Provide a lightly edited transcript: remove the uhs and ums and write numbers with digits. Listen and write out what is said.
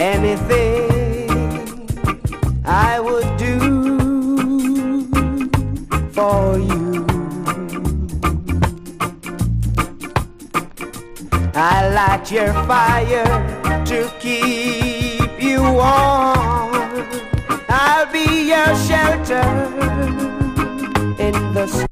anything I would do for you. I light your fire to keep you warm. I'll be your shelter in the